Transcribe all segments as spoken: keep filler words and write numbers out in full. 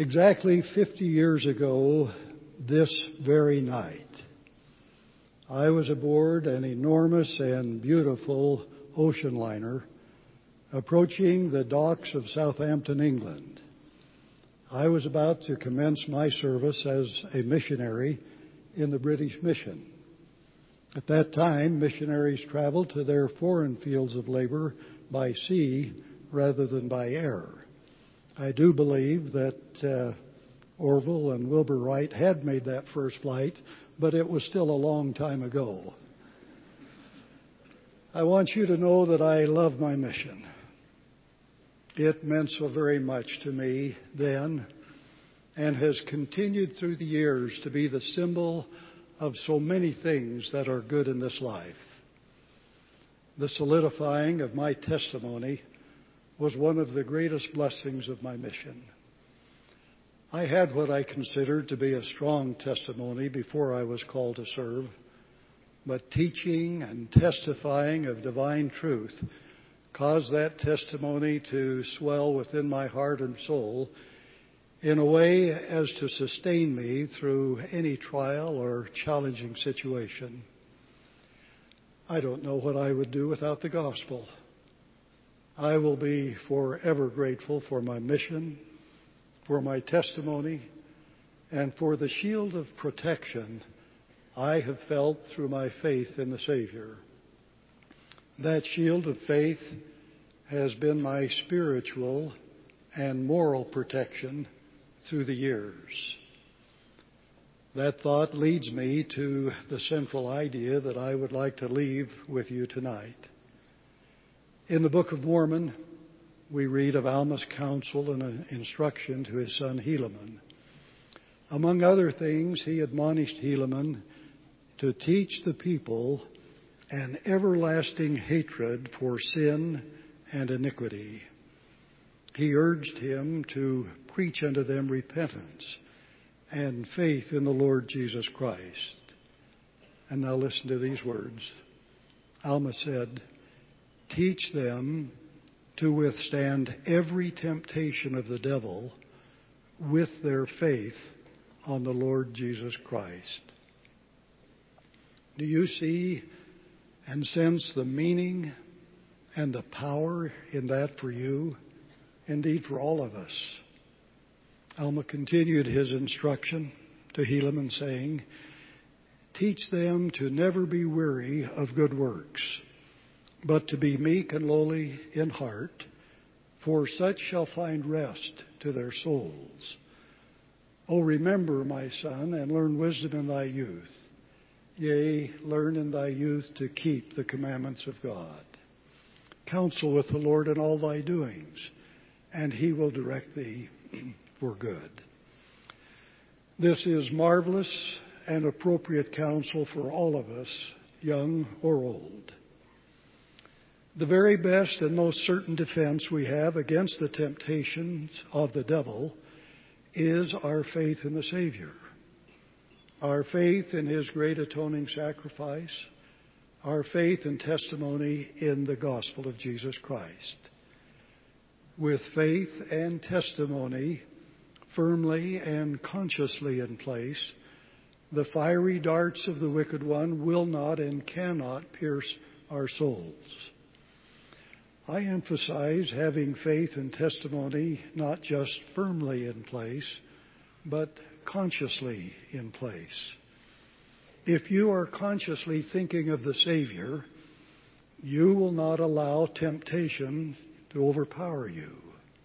Exactly fifty years ago, this very night, I was aboard an enormous and beautiful ocean liner approaching the docks of Southampton, England. I was about to commence my service as a missionary in the British mission. At that time, missionaries traveled to their foreign fields of labor by sea rather than by air. I do believe that uh, Orville and Wilbur Wright had made that first flight, but it was still a long time ago. I want you to know that I love my mission. It meant so very much to me then and has continued through the years to be the symbol of so many things that are good in this life. The solidifying of my testimony was one of the greatest blessings of my mission. I had what I considered to be a strong testimony before I was called to serve, but teaching and testifying of divine truth caused that testimony to swell within my heart and soul in a way as to sustain me through any trial or challenging situation. I don't know what I would do without the gospel. I will be forever grateful for my mission, for my testimony, and for the shield of protection I have felt through my faith in the Savior. That shield of faith has been my spiritual and moral protection through the years. That thought leads me to the central idea that I would like to leave with you tonight. In the Book of Mormon, we read of Alma's counsel and instruction to his son Helaman. Among other things, he admonished Helaman to teach the people an everlasting hatred for sin and iniquity. He urged him to preach unto them repentance and faith in the Lord Jesus Christ. And now listen to these words. Alma said, "Teach them to withstand every temptation of the devil with their faith on the Lord Jesus Christ." Do you see and sense the meaning and the power in that for you? Indeed, for all of us. Alma continued his instruction to Helaman, saying, "Teach them to never be weary of good works, but to be meek and lowly in heart, for such shall find rest to their souls. O remember, my son, and learn wisdom in thy youth. Yea, learn in thy youth to keep the commandments of God. Counsel with the Lord in all thy doings, and he will direct thee for good." This is marvelous and appropriate counsel for all of us, young or old. The very best and most certain defense we have against the temptations of the devil is our faith in the Savior. Our faith in his great atoning sacrifice, our faith and testimony in the gospel of Jesus Christ. With faith and testimony firmly and consciously in place, the fiery darts of the wicked one will not and cannot pierce our souls. I emphasize having faith and testimony not just firmly in place, but consciously in place. If you are consciously thinking of the Savior, you will not allow temptation to overpower you.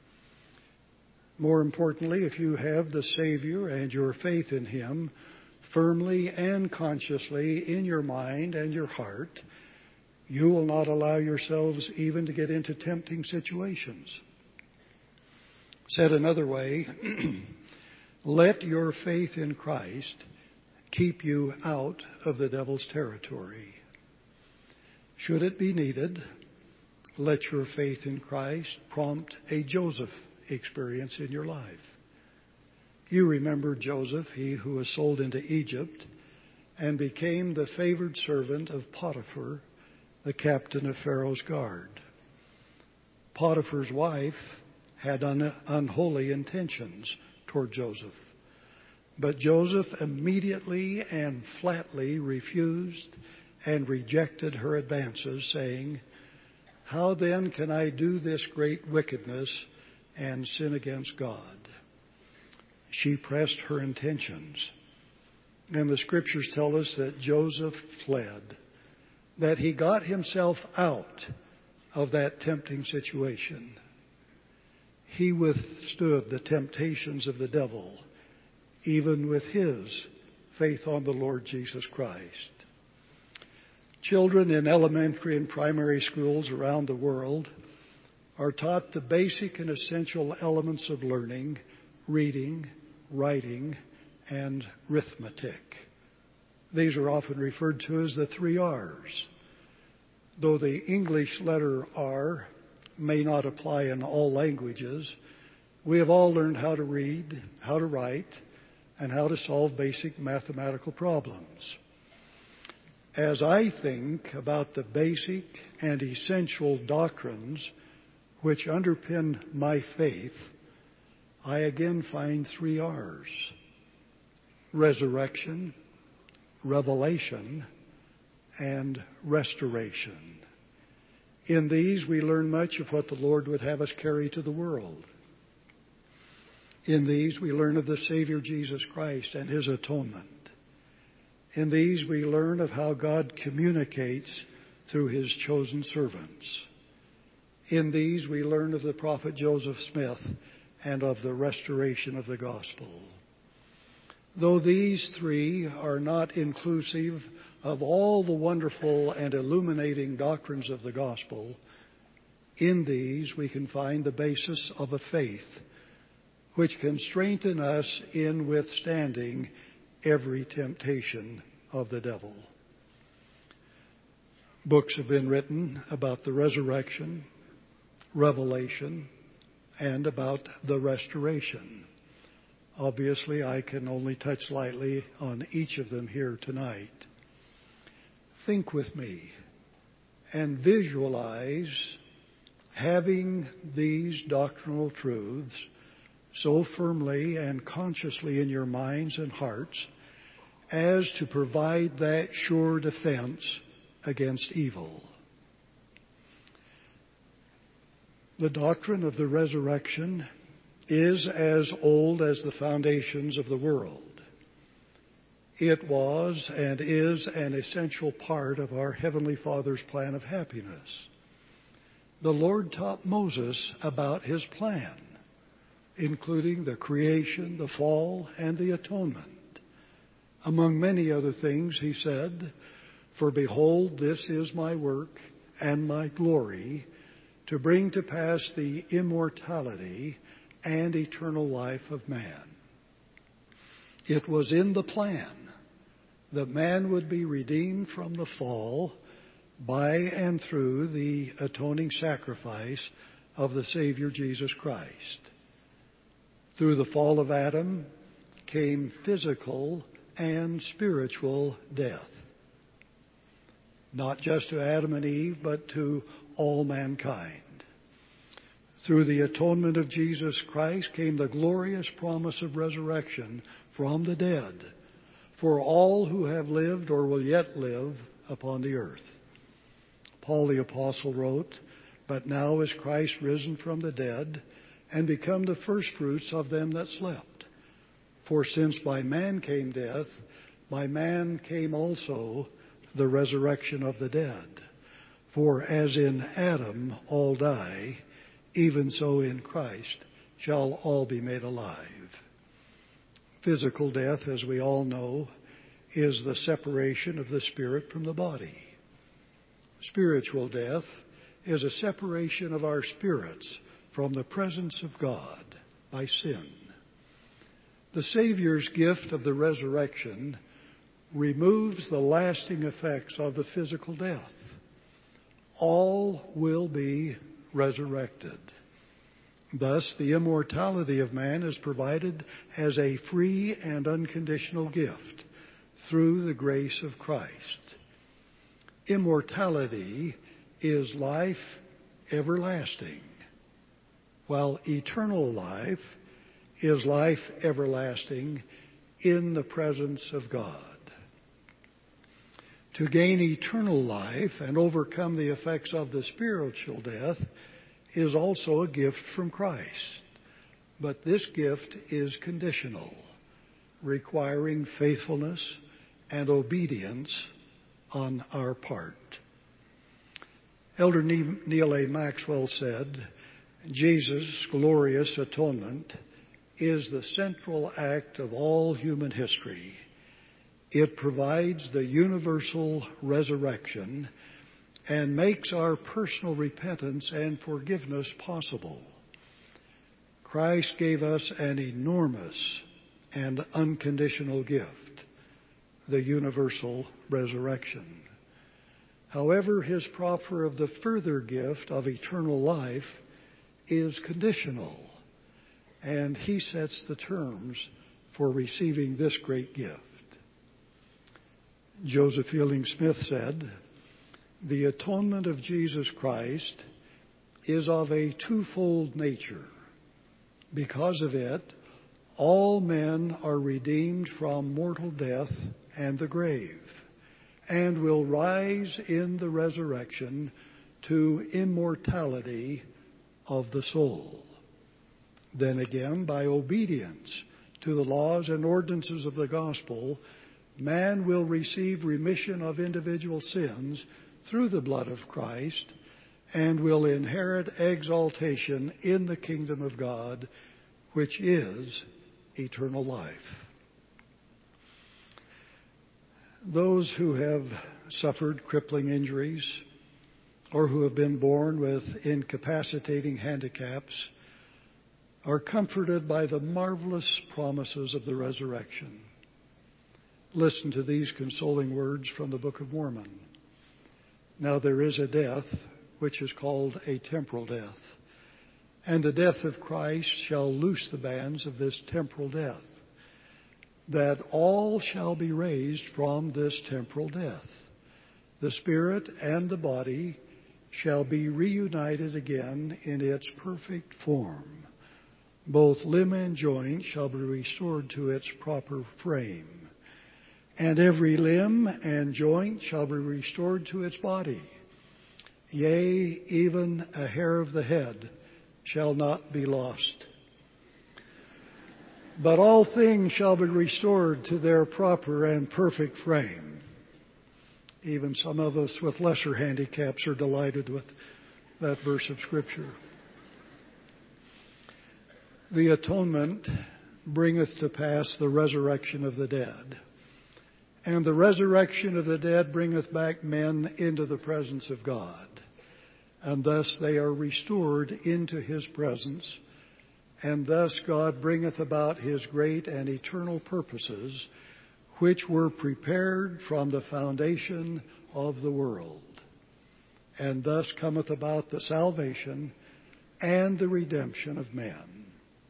More importantly, if you have the Savior and your faith in him firmly and consciously in your mind and your heart, you will not allow yourselves even to get into tempting situations. Said another way, let your faith in Christ keep you out of the devil's territory. Should it be needed, let your faith in Christ prompt a Joseph experience in your life. You remember Joseph, he who was sold into Egypt and became the favored servant of Potiphar, the captain of Pharaoh's guard. Potiphar's wife had un- unholy intentions toward Joseph. But Joseph immediately and flatly refused and rejected her advances, saying, "How then can I do this great wickedness and sin against God?" She pressed her intentions. And the Scriptures tell us that Joseph fled, that he got himself out of that tempting situation. He withstood the temptations of the devil, even with his faith on the Lord Jesus Christ. Children in elementary and primary schools around the world are taught the basic and essential elements of learning, reading, writing, and arithmetic. These are often referred to as the three R's. Though the English letter R may not apply in all languages, we have all learned how to read, how to write, and how to solve basic mathematical problems. As I think about the basic and essential doctrines which underpin my faith, I again find three R's: resurrection, revelation, and restoration. In these we learn much of what the Lord would have us carry to the world. In these we learn of the Savior Jesus Christ and His atonement. In these we learn of how God communicates through His chosen servants. In these we learn of the prophet Joseph Smith and of the restoration of the gospel. Though these three are not inclusive of all the wonderful and illuminating doctrines of the gospel, in these we can find the basis of a faith which can strengthen us in withstanding every temptation of the devil. Books have been written about the resurrection, revelation, and about the restoration. Obviously, I can only touch lightly on each of them here tonight. Think with me and visualize having these doctrinal truths so firmly and consciously in your minds and hearts as to provide that sure defense against evil. The doctrine of the resurrection is as old as the foundations of the world. It was and is an essential part of our Heavenly Father's plan of happiness. The Lord taught Moses about His plan, including the creation, the fall, and the atonement. Among many other things, He said, "For behold, this is my work and my glory, to bring to pass the immortality and eternal life of man." It was in the plan that man would be redeemed from the fall by and through the atoning sacrifice of the Savior Jesus Christ. Through the fall of Adam came physical and spiritual death, not just to Adam and Eve, but to all mankind. Through the atonement of Jesus Christ came the glorious promise of resurrection from the dead for all who have lived or will yet live upon the earth. Paul the Apostle wrote, "But now is Christ risen from the dead and become the firstfruits of them that slept. For since by man came death, by man came also the resurrection of the dead. For as in Adam all die, even so in Christ shall all be made alive." Physical death, as we all know, is the separation of the spirit from the body. Spiritual death is a separation of our spirits from the presence of God by sin. The Savior's gift of the resurrection removes the lasting effects of the physical death. All will be resurrected. Thus, the immortality of man is provided as a free and unconditional gift through the grace of Christ. Immortality is life everlasting, while eternal life is life everlasting in the presence of God. To gain eternal life and overcome the effects of the spiritual death is also a gift from Christ. But this gift is conditional, requiring faithfulness and obedience on our part. Elder Neil A. Maxwell said, Jesus' glorious atonement is the central act of all human history. It provides the universal resurrection and makes our personal repentance and forgiveness possible. Christ gave us an enormous and unconditional gift, the universal resurrection. However, his proffer of the further gift of eternal life is conditional, and he sets the terms for receiving this great gift. Joseph Fielding Smith said, "The atonement of Jesus Christ is of a twofold nature. Because of it, all men are redeemed from mortal death and the grave, and will rise in the resurrection to immortality of the soul. Then again, by obedience to the laws and ordinances of the gospel, man will receive remission of individual sins through the blood of Christ and will inherit exaltation in the kingdom of God, which is eternal life." Those who have suffered crippling injuries or who have been born with incapacitating handicaps are comforted by the marvelous promises of the resurrection. Listen to these consoling words from the Book of Mormon. "Now there is a death which is called a temporal death, and the death of Christ shall loose the bands of this temporal death, that all shall be raised from this temporal death. The spirit and the body shall be reunited again in its perfect form. Both limb and joint shall be restored to its proper frame, and every limb and joint shall be restored to its body. Yea, even a hair of the head shall not be lost. But all things shall be restored to their proper and perfect frame." Even some of us with lesser handicaps are delighted with that verse of Scripture. "The atonement bringeth to pass the resurrection of the dead. And the resurrection of the dead bringeth back men into the presence of God. And thus they are restored into His presence. And thus God bringeth about His great and eternal purposes, which were prepared from the foundation of the world. And thus cometh about the salvation and the redemption of men."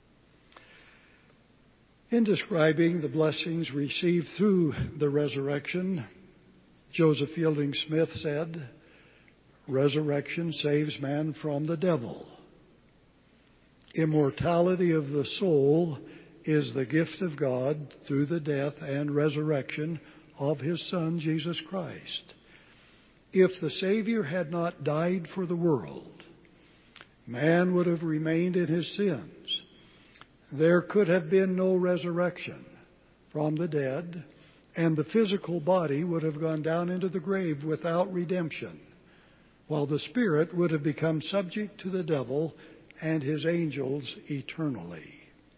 In describing the blessings received through the resurrection, Joseph Fielding Smith said, "Resurrection saves man from the devil. Immortality of the soul is the gift of God through the death and resurrection of His Son, Jesus Christ. If the Savior had not died for the world, man would have remained in his sins. There could have been no resurrection from the dead, and the physical body would have gone down into the grave without redemption, while the spirit would have become subject to the devil and his angels eternally."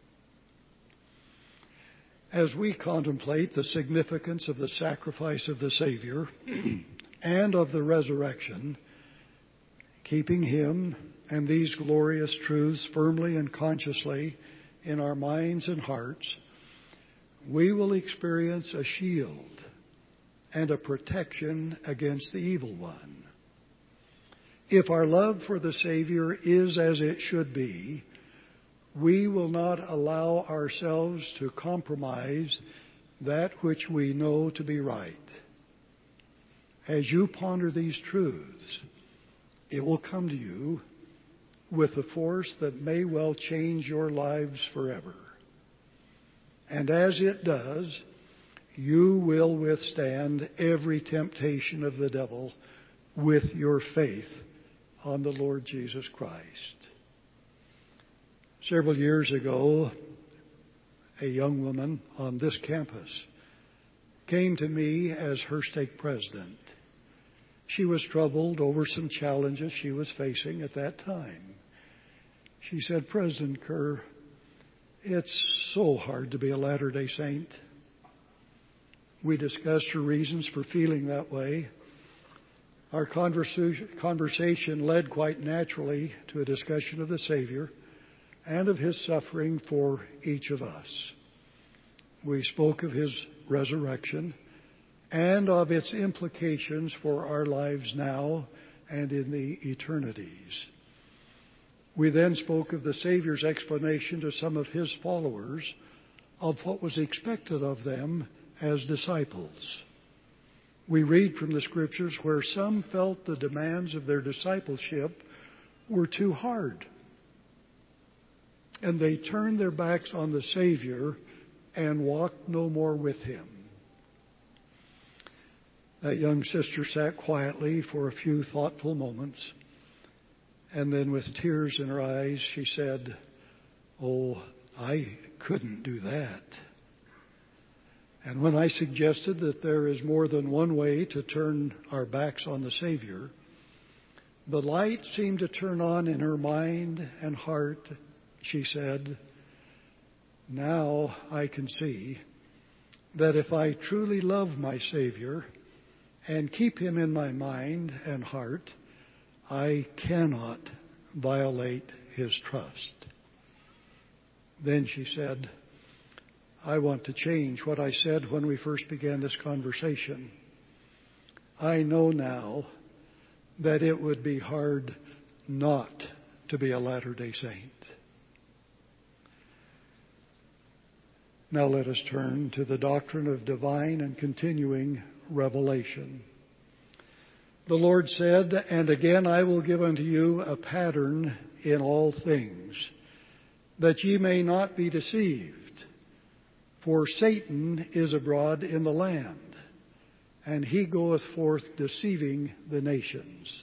As we contemplate the significance of the sacrifice of the Savior and of the resurrection, keeping Him and these glorious truths firmly and consciously in our minds and hearts, we will experience a shield and a protection against the evil one. If our love for the Savior is as it should be, we will not allow ourselves to compromise that which we know to be right. As you ponder these truths, it will come to you with a force that may well change your lives forever. And as it does, you will withstand every temptation of the devil with your faith on the Lord Jesus Christ. Several years ago, a young woman on this campus came to me as her stake president. She was troubled over some challenges she was facing at that time. She said, "President Kerr, it's so hard to be a Latter-day Saint." We discussed her reasons for feeling that way. Our conversation led quite naturally to a discussion of the Savior and of His suffering for each of us. We spoke of His resurrection and of its implications for our lives now and in the eternities. We then spoke of the Savior's explanation to some of His followers of what was expected of them as disciples. We read from the Scriptures where some felt the demands of their discipleship were too hard, and they turned their backs on the Savior and walked no more with Him. That young sister sat quietly for a few thoughtful moments, and then with tears in her eyes, she said, "Oh, I couldn't do that." And when I suggested that there is more than one way to turn our backs on the Savior, the light seemed to turn on in her mind and heart. She said, "Now I can see that if I truly love my Savior and keep Him in my mind and heart, I cannot violate His trust." Then she said, "I want to change what I said when we first began this conversation. I know now that it would be hard not to be a Latter-day Saint." Now let us turn to the doctrine of divine and continuing revelation. The Lord said, "And again I will give unto you a pattern in all things, that ye may not be deceived. For Satan is abroad in the land, and he goeth forth deceiving the nations."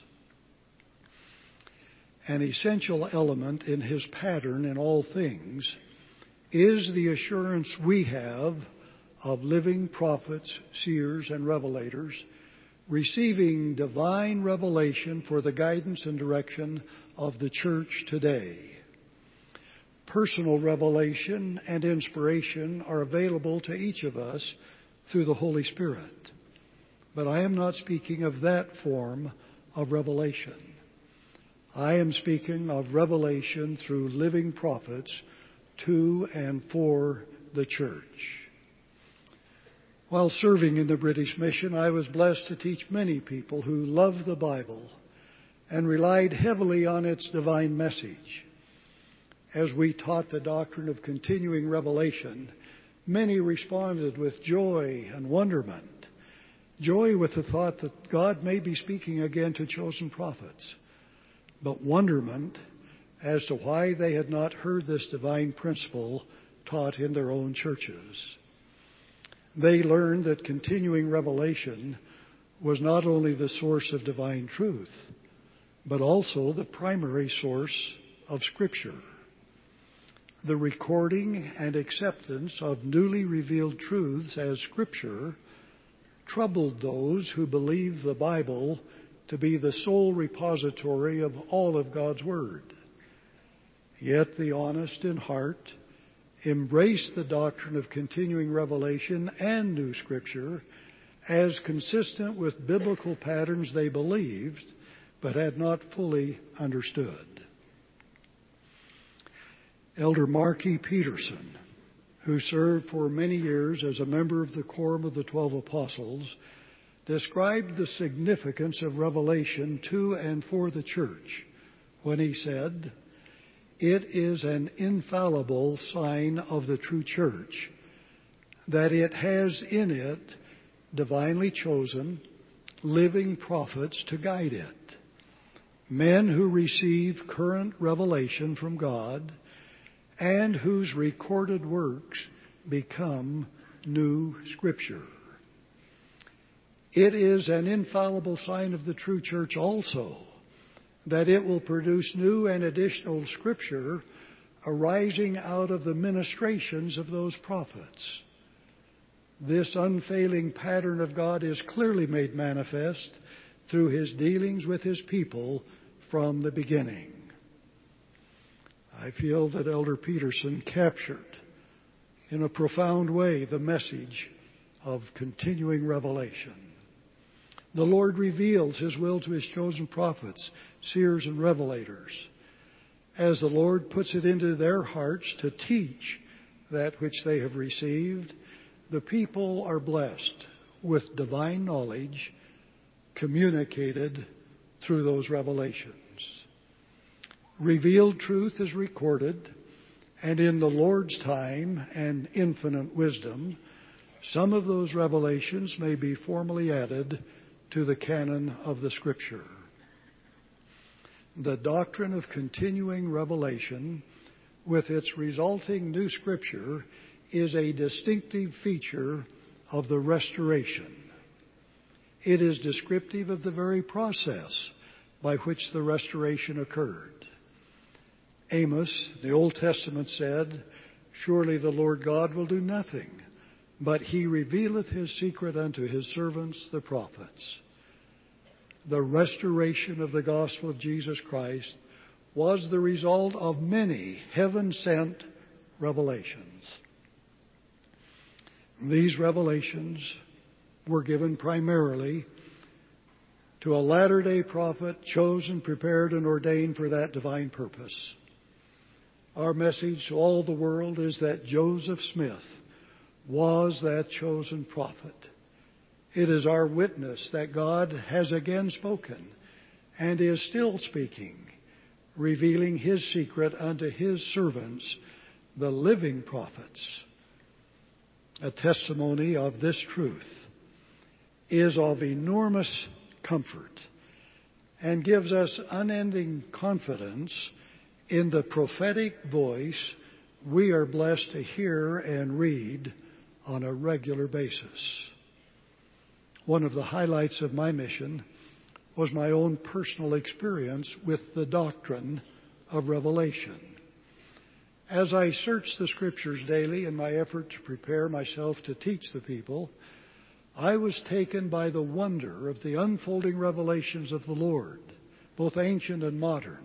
An essential element in his pattern in all things is the assurance we have of living prophets, seers, and revelators receiving divine revelation for the guidance and direction of the church today. Personal revelation and inspiration are available to each of us through the Holy Spirit. But I am not speaking of that form of revelation. I am speaking of revelation through living prophets to and for the church. While serving in the British mission, I was blessed to teach many people who loved the Bible and relied heavily on its divine message. As we taught the doctrine of continuing revelation, many responded with joy and wonderment. Joy with the thought that God may be speaking again to chosen prophets, but wonderment as to why they had not heard this divine principle taught in their own churches. They learned that continuing revelation was not only the source of divine truth, but also the primary source of Scripture. The recording and acceptance of newly revealed truths as Scripture troubled those who believed the Bible to be the sole repository of all of God's Word. Yet the honest in heart embraced the doctrine of continuing revelation and new Scripture as consistent with biblical patterns they believed but had not fully understood. Elder Mark E. Peterson, who served for many years as a member of the Quorum of the Twelve Apostles, described the significance of revelation to and for the church when he said, "It is an infallible sign of the true church that it has in it divinely chosen, living prophets to guide it, men who receive current revelation from God and whose recorded works become new Scripture. It is an infallible sign of the true church also that it will produce new and additional Scripture arising out of the ministrations of those prophets. This unfailing pattern of God is clearly made manifest through His dealings with His people from the beginning. I feel that Elder Peterson captured in a profound way the message of continuing revelation. The Lord reveals His will to His chosen prophets, seers, and revelators, as the Lord puts it into their hearts to teach that which they have received. The people are blessed with divine knowledge communicated through those revelations. Revealed truth is recorded, and in the Lord's time and infinite wisdom, some of those revelations may be formally added to the canon of the Scripture. The doctrine of continuing revelation, with its resulting new Scripture, is a distinctive feature of the restoration. It is descriptive of the very process by which the restoration occurred. Amos, the Old Testament, said, "Surely the Lord God will do nothing, but He revealeth His secret unto His servants, the prophets." The restoration of the gospel of Jesus Christ was the result of many heaven-sent revelations. These revelations were given primarily to a latter-day prophet chosen, prepared, and ordained for that divine purpose. Our message to all the world is that Joseph Smith was that chosen prophet. It is our witness that God has again spoken and is still speaking, revealing His secret unto His servants, the living prophets. A testimony of this truth is of enormous comfort and gives us unending confidence in the prophetic voice we are blessed to hear and read on a regular basis. One of the highlights of my mission was my own personal experience with the doctrine of revelation. As I searched the Scriptures daily in my effort to prepare myself to teach the people, I was taken by the wonder of the unfolding revelations of the Lord, both ancient and modern.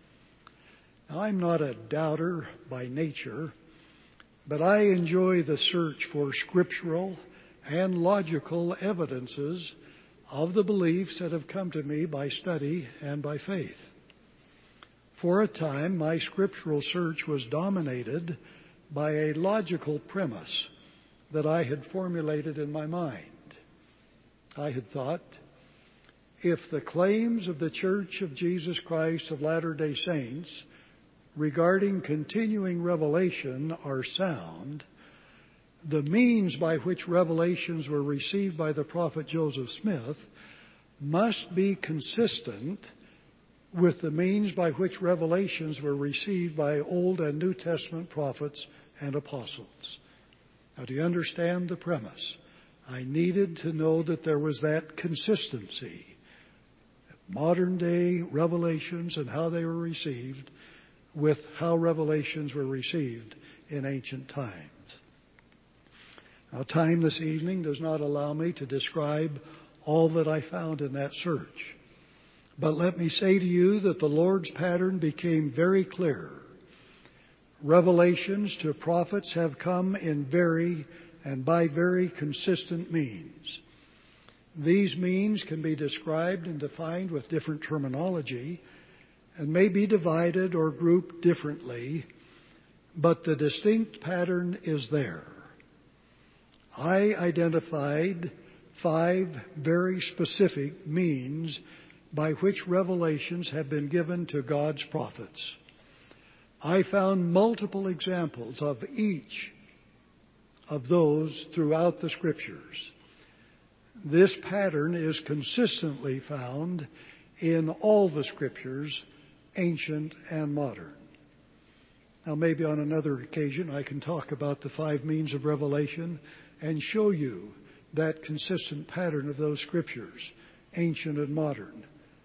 Now, I'm not a doubter by nature, but I enjoy the search for scriptural and logical evidences of the beliefs that have come to me by study and by faith. For a time, my scriptural search was dominated by a logical premise that I had formulated in my mind. I had thought, if the claims of the Church of Jesus Christ of Latter-day Saints regarding continuing revelation are sound, the means by which revelations were received by the prophet Joseph Smith must be consistent with the means by which revelations were received by Old and New Testament prophets and apostles. Now, do you understand the premise? I needed to know that there was that consistency. Modern day revelations and how they were received with how revelations were received in ancient times. Now, time this evening does not allow me to describe all that I found in that search. But let me say to you that the Lord's pattern became very clear. Revelations to prophets have come in very and by very consistent means. These means can be described and defined with different terminology and may be divided or grouped differently, but the distinct pattern is there. I identified five very specific means by which revelations have been given to God's prophets. I found multiple examples of each of those throughout the Scriptures. This pattern is consistently found in all the Scriptures, ancient and modern. Now, maybe on another occasion I can talk about the five means of revelation and show you that consistent pattern of those scriptures, ancient and modern.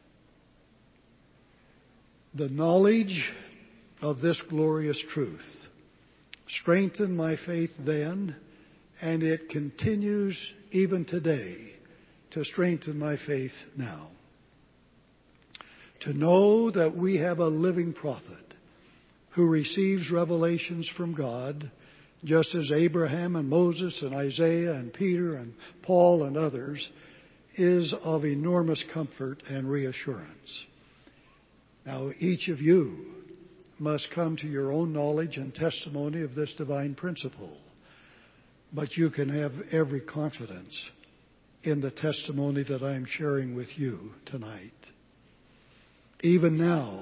The knowledge of this glorious truth strengthened my faith then, and it continues even today to strengthen my faith now. To know that we have a living prophet who receives revelations from God, just as Abraham and Moses and Isaiah and Peter and Paul and others, is of enormous comfort and reassurance. Now, each of you must come to your own knowledge and testimony of this divine principle, but you can have every confidence in the testimony that I'm sharing with you tonight. Even now,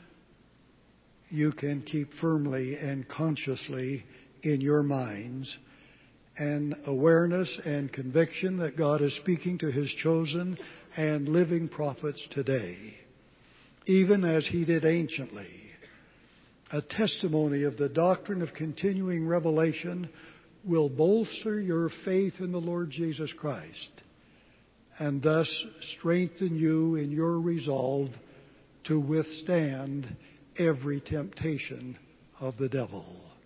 you can keep firmly and consciously in your minds an awareness and conviction that God is speaking to His chosen and living prophets today, even as He did anciently. A testimony of the doctrine of continuing revelation will bolster your faith in the Lord Jesus Christ and thus strengthen you in your resolve to withstand every temptation of the devil.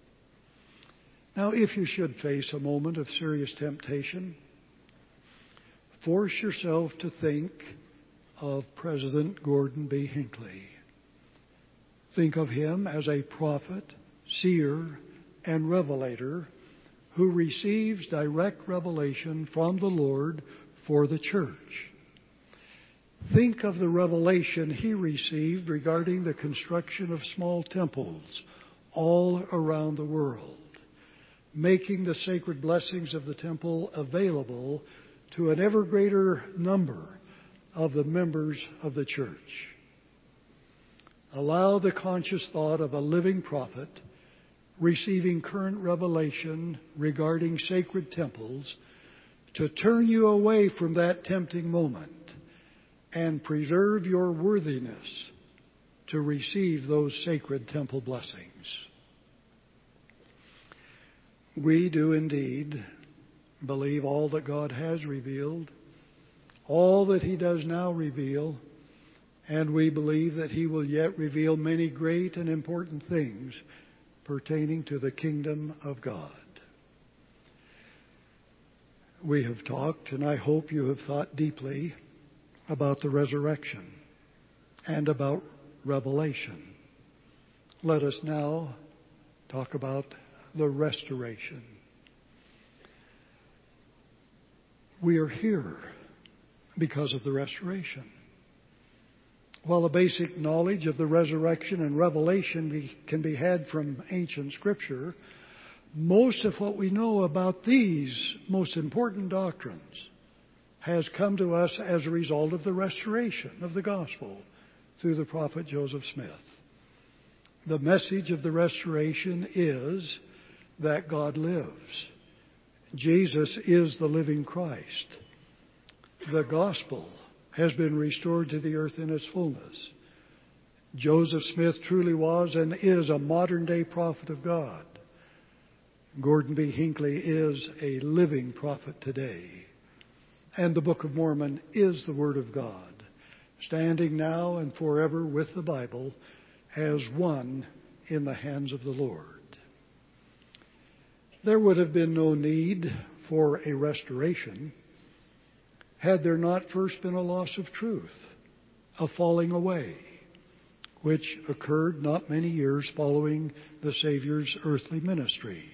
Now, if you should face a moment of serious temptation, force yourself to think of President Gordon B. Hinckley. Think of him as a prophet, seer, and revelator who receives direct revelation from the Lord for the church. Think of the revelation he received regarding the construction of small temples all around the world, making the sacred blessings of the temple available to an ever greater number of the members of the church. Allow the conscious thought of a living prophet receiving current revelation regarding sacred temples to turn you away from that tempting moment and preserve your worthiness to receive those sacred temple blessings. We do indeed believe all that God has revealed, all that He does now reveal, and we believe that He will yet reveal many great and important things pertaining to the kingdom of God. We have talked, and I hope you have thought deeply about the resurrection and about revelation. Let us now talk about the restoration. We are here because of the restoration. While a basic knowledge of the resurrection and revelation be, can be had from ancient Scripture, most of what we know about these most important doctrines has come to us as a result of the restoration of the gospel through the prophet Joseph Smith. The message of the restoration is that God lives. Jesus is the living Christ. The gospel has been restored to the earth in its fullness. Joseph Smith truly was and is a modern-day prophet of God. Gordon B. Hinckley is a living prophet today. And the Book of Mormon is the Word of God, standing now and forever with the Bible as one in the hands of the Lord. There would have been no need for a restoration had there not first been a loss of truth, a falling away, which occurred not many years following the Savior's earthly ministry.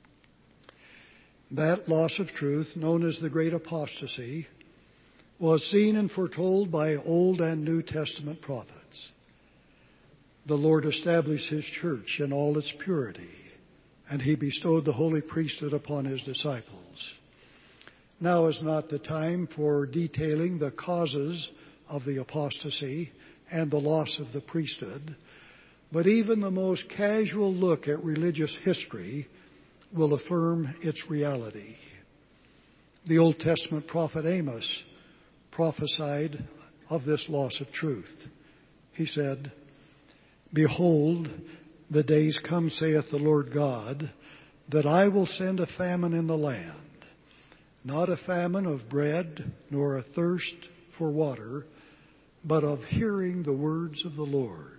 That loss of truth, known as the Great Apostasy, was seen and foretold by Old and New Testament prophets. The Lord established His church in all its purity, and He bestowed the holy priesthood upon His disciples. Now is not the time for detailing the causes of the apostasy and the loss of the priesthood, but even the most casual look at religious history will affirm its reality. The Old Testament prophet Amos prophesied of this loss of truth. He said, "Behold, the days come, saith the Lord God, that I will send a famine in the land, not a famine of bread, nor a thirst for water, but of hearing the words of the Lord.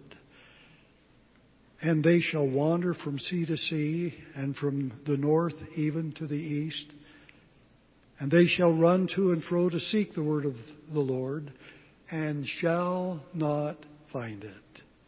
And they shall wander from sea to sea, and from the north even to the east. And they shall run to and fro to seek the word of the Lord, and shall not find it.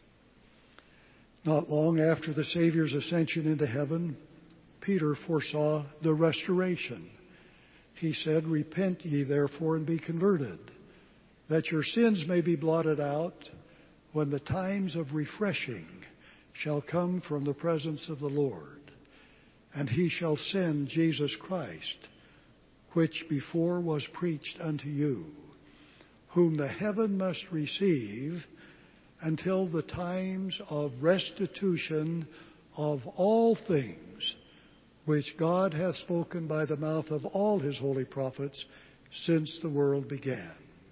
Not long after the Savior's ascension into heaven, Peter foresaw the restoration. He said, Repent ye therefore and be converted, that your sins may be blotted out when the times of refreshing shall come from the presence of the Lord. And he shall send Jesus Christ, which before was preached unto you, whom the heaven must receive until the times of restitution of all things, which God hath spoken by the mouth of all his holy prophets since the world began.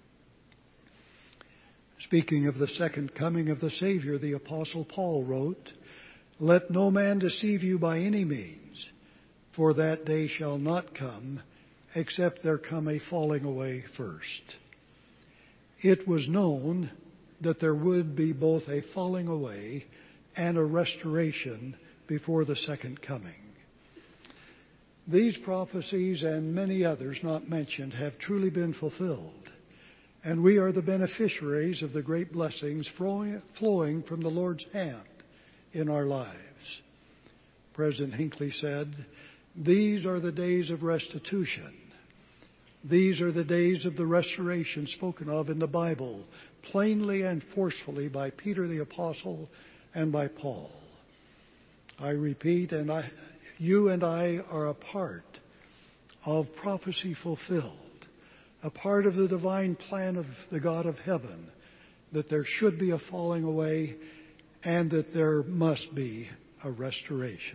Speaking of the second coming of the Savior, the Apostle Paul wrote, Let no man deceive you by any means, for that day shall not come, except there come a falling away first. It was known that there would be both a falling away and a restoration before the second coming. These prophecies and many others not mentioned have truly been fulfilled, and we are the beneficiaries of the great blessings flowing from the Lord's hand in our lives. President Hinckley said, These are the days of restitution. These are the days of the restoration spoken of in the Bible, plainly and forcefully by Peter the Apostle and by Paul. I repeat, and I, you and I are a part of prophecy fulfilled, a part of the divine plan of the God of heaven, that there should be a falling away and that there must be a restoration.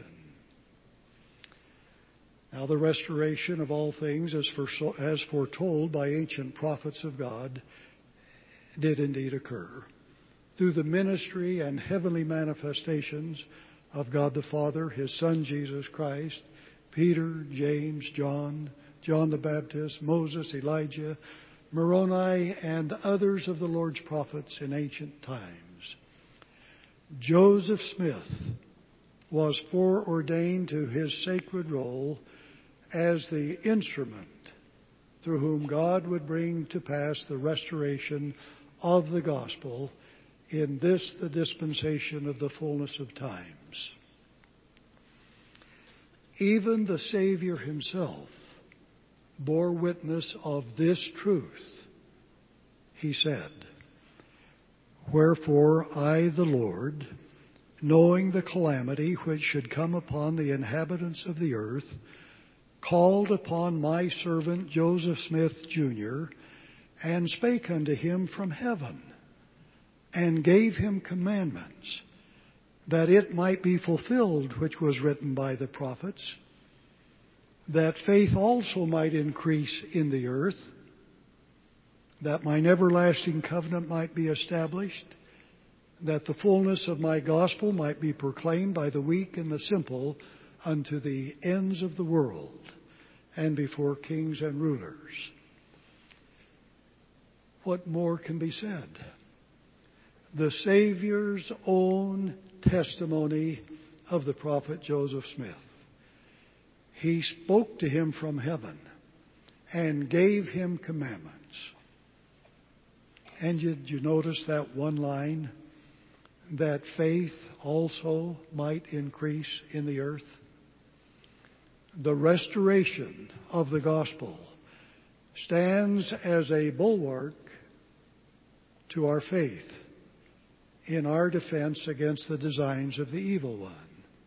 Now, the restoration of all things, as, for, as foretold by ancient prophets of God, did indeed occur through the ministry and heavenly manifestations of God the Father, His Son Jesus Christ, Peter, James, John, John the Baptist, Moses, Elijah, Moroni, and others of the Lord's prophets in ancient times. Joseph Smith was foreordained to his sacred role as the instrument through whom God would bring to pass the restoration of the gospel in this, the dispensation of the fullness of times. Even the Savior himself bore witness of this truth. He said, Wherefore I, the Lord, knowing the calamity which should come upon the inhabitants of the earth, called upon my servant Joseph Smith, Junior, and spake unto him from heaven, and gave him commandments, that it might be fulfilled which was written by the prophets, that faith also might increase in the earth, that mine everlasting covenant might be established, that the fullness of my gospel might be proclaimed by the weak and the simple unto the ends of the world, and before kings and rulers. What more can be said? The Savior's own testimony of the prophet Joseph Smith. He spoke to him from heaven and gave him commandments. And did you notice that one line, that faith also might increase in the earth? The restoration of the gospel stands as a bulwark to our faith in our defense against the designs of the evil one.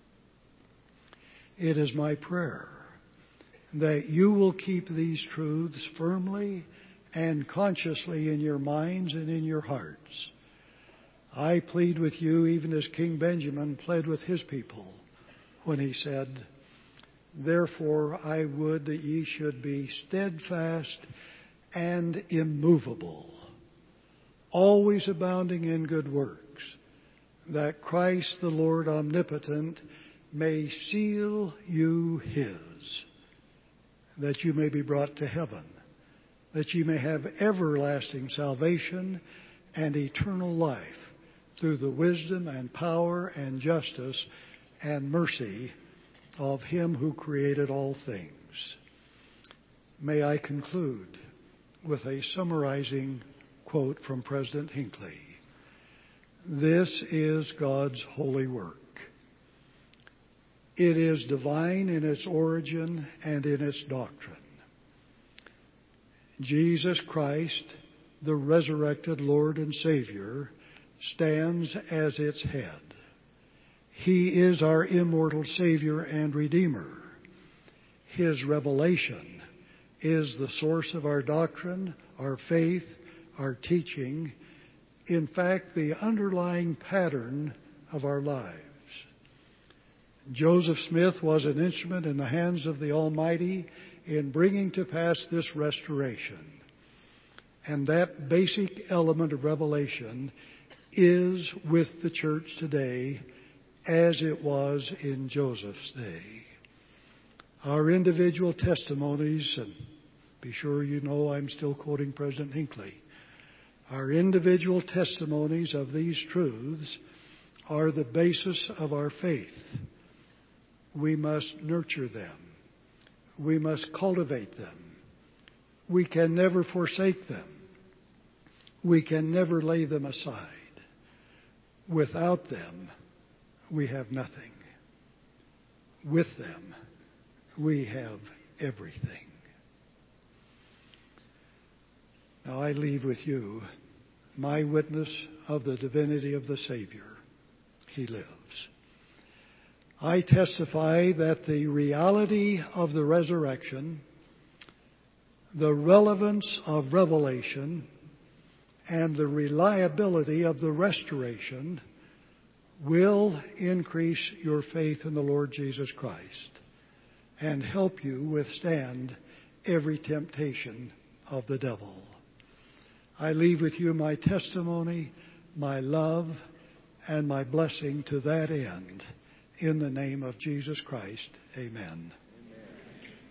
It is my prayer that you will keep these truths firmly and consciously in your minds and in your hearts. I plead with you even as King Benjamin pled with his people when he said, Therefore I would that ye should be steadfast and immovable, always abounding in good works, that Christ the Lord omnipotent may seal you His, that you may be brought to heaven, that you may have everlasting salvation and eternal life through the wisdom and power and justice and mercy of Him who created all things. May I conclude with a summarizing quote from President Hinckley. This is God's holy work. It is divine in its origin and in its doctrine. Jesus Christ, the resurrected Lord and Savior, stands as its head. He is our immortal Savior and Redeemer. His revelation is the source of our doctrine, our faith, our teaching, in fact, the underlying pattern of our lives. Joseph Smith was an instrument in the hands of the Almighty in bringing to pass this restoration. And that basic element of revelation is with the church today as it was in Joseph's day. Our individual testimonies, and be sure you know I'm still quoting President Hinckley, our individual testimonies of these truths are the basis of our faith. We must nurture them. We must cultivate them. We can never forsake them. We can never lay them aside. Without them, we have nothing. With them, we have everything. Now I leave with you my witness of the divinity of the Savior. He lives. I testify that the reality of the resurrection, the relevance of revelation, and the reliability of the restoration will increase your faith in the Lord Jesus Christ and help you withstand every temptation of the devil. I leave with you my testimony, my love, and my blessing to that end. In the name of Jesus Christ, amen.